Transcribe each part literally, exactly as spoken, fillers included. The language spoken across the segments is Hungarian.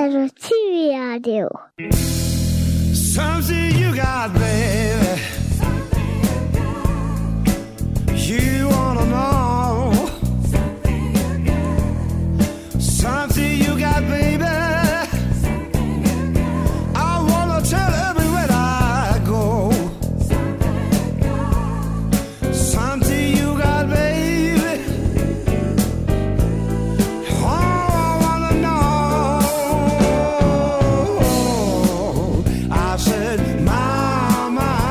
Little T V Radio. Something you got, baby. You wanna know something you got, baby. I wanna tell everywhere I go. Something you got, baby. Oh, I wanna know. I said, Mama.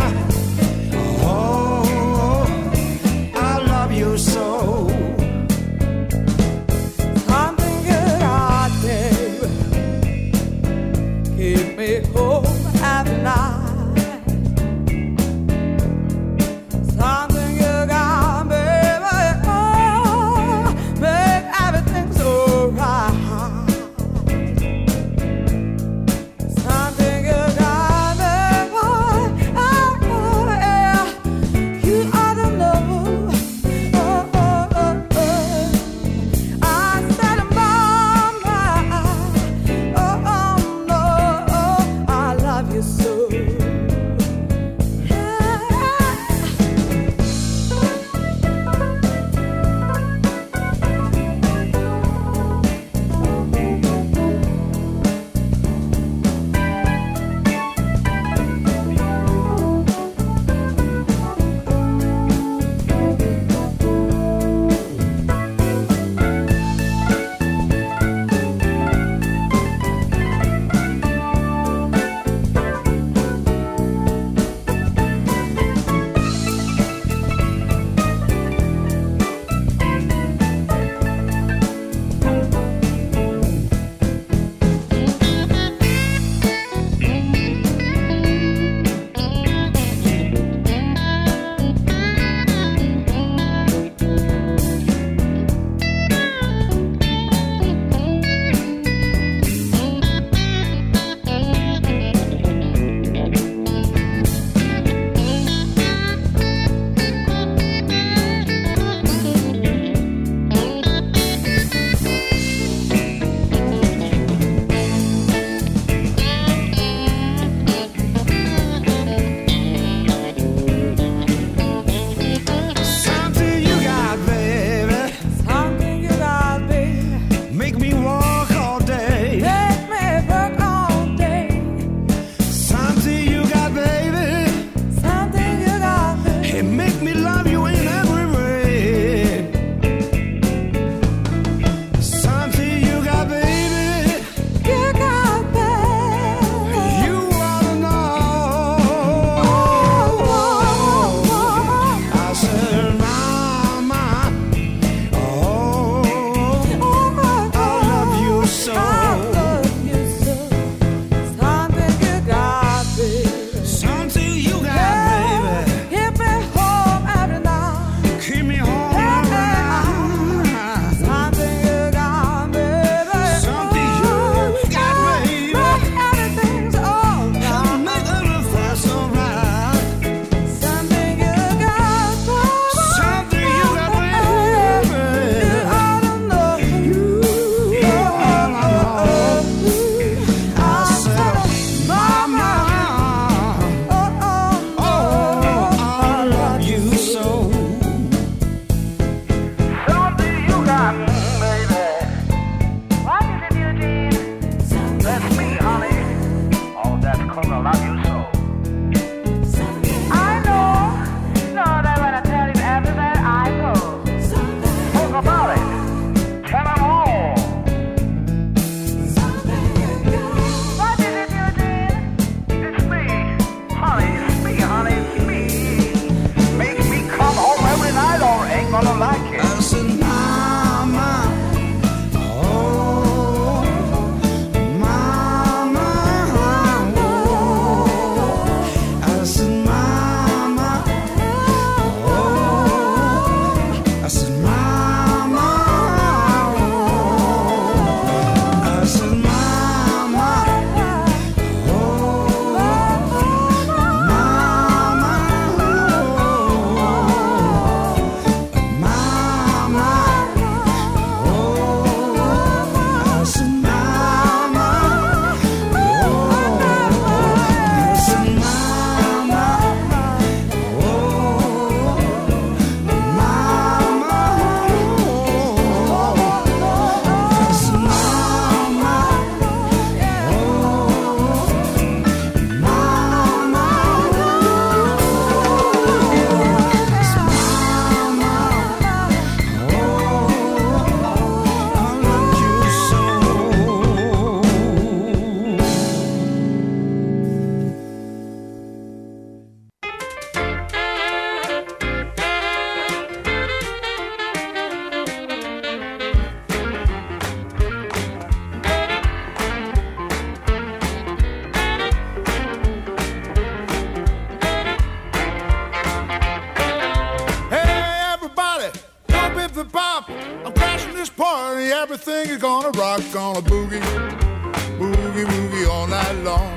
everything is gonna rock, gonna boogie, boogie, boogie all night long.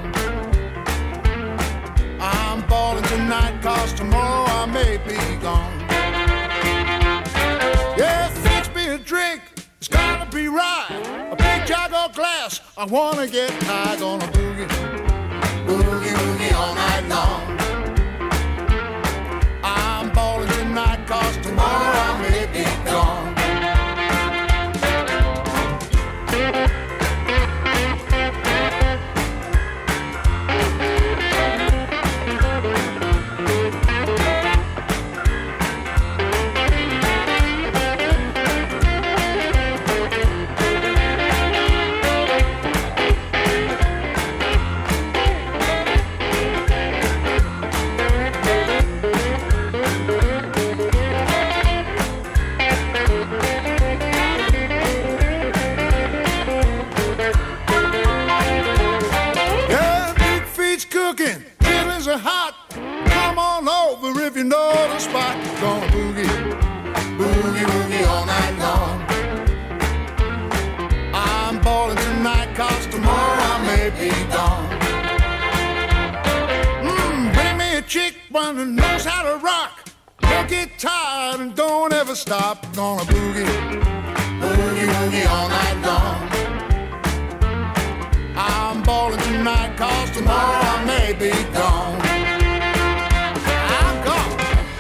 I'm balling tonight, cause tomorrow I may be gone. Yeah, fix me a drink, it's gotta be right. A big jug of glass, I wanna get high, gonna boogie, boogie, boogie all night long. I'm balling tonight, cause tomorrow I may be gone. Hot, come on over if you know the spot. Gonna boogie, boogie, boogie all night long. I'm balling tonight, cause tomorrow I may be gone. Mmm, bring me a chick one who knows how to rock. Don't get tired and don't ever stop. Gonna boogie, boogie, boogie all night long. I'm balling tonight, cause tomorrow I may be gone. I'm gone.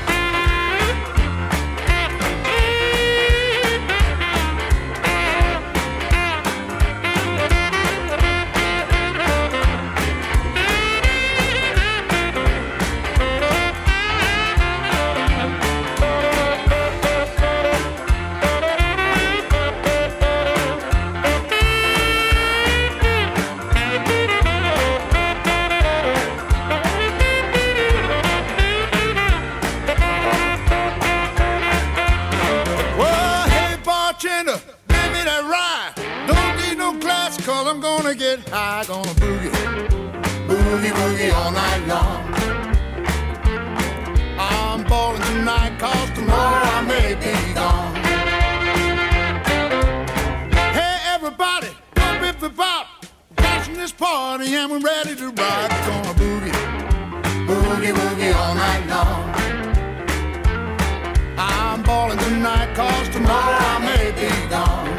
Cause I'm gonna get high, gonna boogie, boogie, boogie all night long. I'm balling tonight, cause tomorrow I may be gone. Hey everybody, pump if the bop, catching this party and we're ready to rock. Gonna boogie, boogie, boogie all night long. I'm balling tonight, cause tomorrow I may be gone.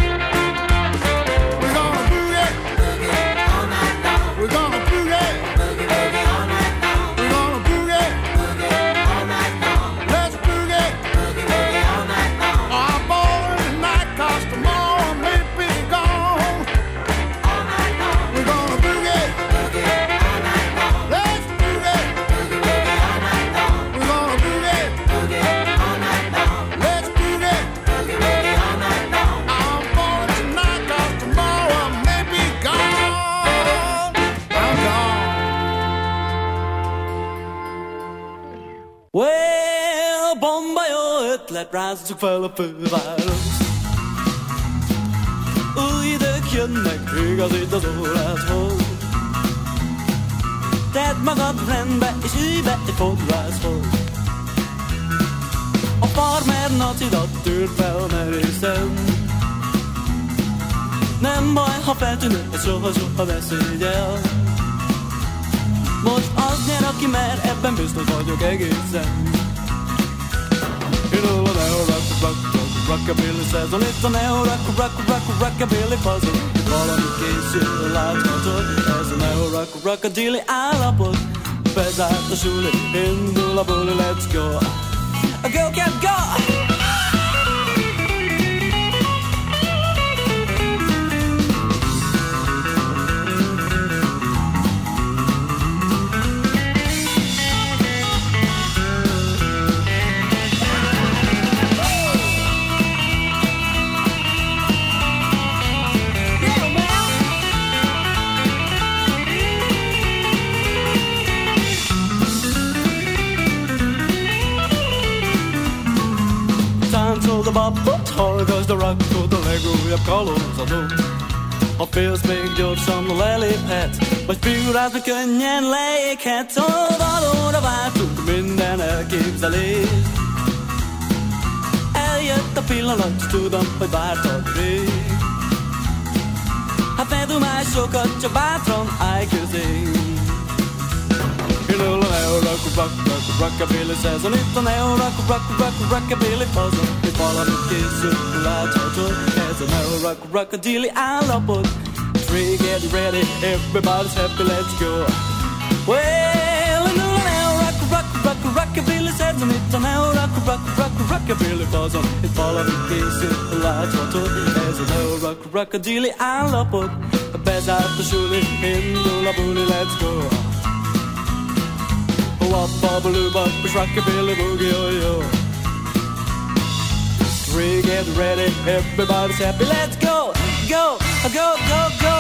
We're gonna boogie, boogie, boogie all night long. We're gonna boogie, boogie all night long. Let's boogie, boogie, boogie all night long. I'm balling tonight, cause tomorrow I may be gone. All night long. We're gonna boogie, boogie all night long. Let's boogie, boogie, boogie all night long. We're gonna boogie, boogie all night long. Let's boogie, boogie, boogie all night long. I'm balling tonight, cause tomorrow I may be gone. Well, Bombay-o, ötlet rázsuk fel a főváros. Új idők jönnek, igazít az órádhoz. Tedd magad rendbe, és ülj be egy fodrászhoz. A farmer nacidat tűr fel merészen. Nem baj, ha feltűnő, és soha-soha ne szégyel. Most az nyer, aki mer, ebben biztos vagyok egészen. You know a neo-rock-rock-rock rockabilly szezon. Itt a neo-rock-rock-rock-rockabilly puzzle. Itt valami készül, láthatod. Ez a neo-rock-rockadilly állapot. Bezárt a suli, indul a buli, let's go. A go, get go! The bobot hallgass a rockot, a legújabb kalózadó. A félsz még gyorsan leléphet, vagy figurázni könnyen leéghet. Szóval valóra váltunk minden elképzelést. Eljött a pillanat, tudom, hogy vártad rég. Hát ne dumálj sokat, csak bátran állj közé. Indul a neo-rock-rock-rock-rockabilly szezon, itt a neo-rock-rock-rock-rockabilly fazon. Itt valamit készül, láthatod, ez a neo-rock-rockabilly állapot. Three, get ready, everybody's happy, let's go. Well, indul a neo-rock-rock-rock-rockabilly szezon, itt a neo-rock-rock-rock-rockabilly fazon. Itt valamit készül, láthatod, ez a neo-rock-rockabilly állapot. Bezárt a suli, indul a buli, let's go. Wop-bop-a-loo-bop, it's rockabilly boogie, oh yo. Three, get ready, everybody's happy, let's go, go, go, go, go.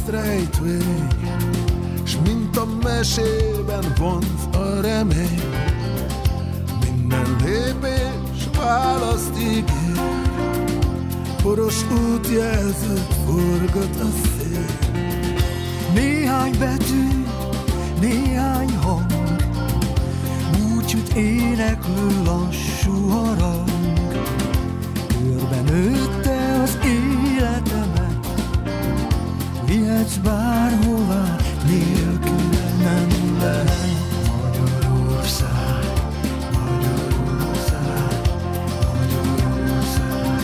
megeszt rejtvény, s mint a mesében vonz a remény. Minden lépés választ ígér, poros útjelzőt forgat a szél. Néhány betű, néhány hang, búcsút éneklő lassú harang. Körben nőtte az életemet, vihetsz bárhová, nélküle nem lehet. Magyarország, Magyarország, Magyarország,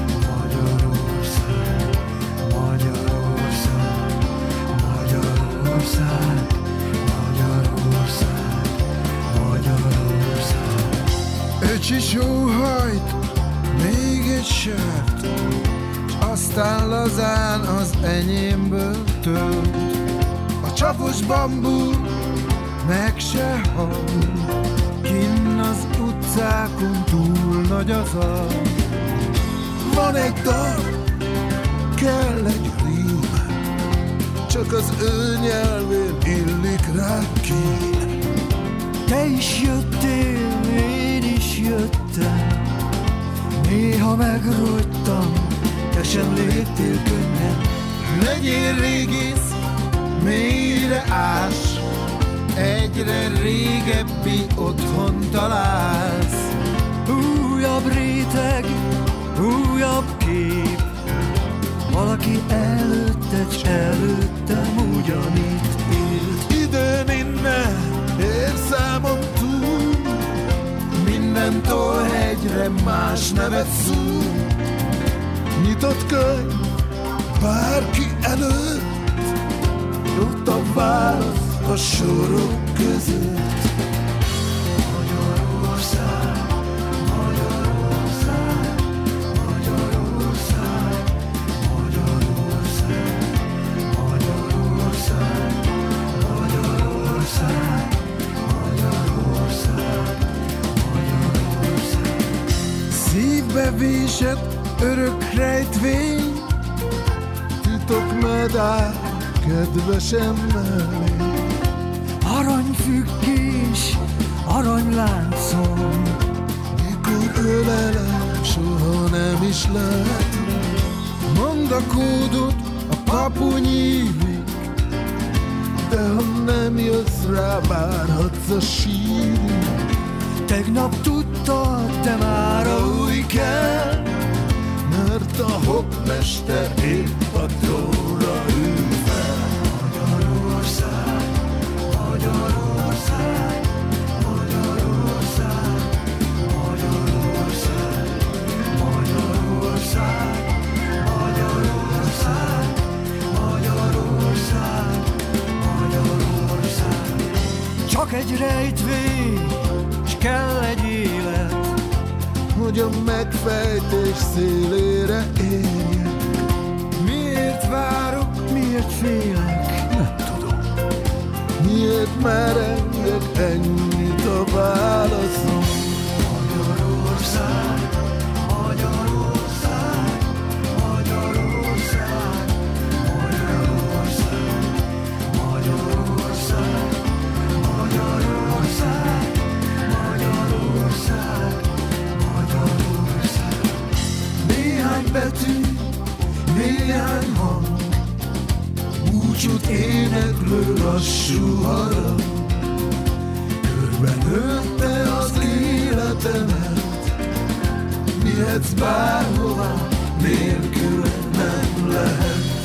Magyarország, Magyarország, Magyarország, Magyarország, Magyarország. Öcsi sóhajt, még egy sört, s aztán lazán az enyémből tölt. A csapos bambú meg se hal, kinn az utcákon túl nagy az a. Van egy dal, kell egy rím, csak az ő nyelvén illik rá kín. Te is jöttél, én is jöttem, néha megrogytam, te sem léptél könnyen. Legyél régész, mélyre ás, egyre régebbi otthon találsz. Újabb réteg, újabb kép, valaki előtted s előttem ugyanitt élt. Időn innen ér számon túl, minden tollhegyre más nevet szúr. Nyitott könyv bárki előtt, ott a válasz a sorok között. Magyarország, Magyarország, Magyarország, Magyarország, Magyarország, Magyarország, Magyarország, Magyarország. Szívbe vésett örök rejtvény, titok medál kedvesem mellé. Aranyfüggés, aranyláncom, Mikor ölelem, soha nem is látom. Mondd a kódot, a kapu nyílik, de ha nem jössz rá, várhatsz a sírig. tegnap tudtad, te már a új kell, mert a hoppmester épp a trónra ül fel. Magyarország, Magyarország, Magyarország, Magyarország, Magyarország, Magyarország, Magyarország, Magyarország. Csak egy rejtvény, s kell egy élet, hogy a megfejtés szélére érjek. Miért várok, miért félek, nem tudom. miért merengek, ennyit a válaszom. Magyarország, Magyarország, Magyarország, Magyarország, Magyarország, Magyarország, Magyarország, Magyarország. Néhány betű, néhány hang, búcsút éneklő lassú harang. Körben nőtte az életemet, vihetsz bárhová, nélkül nem lehet.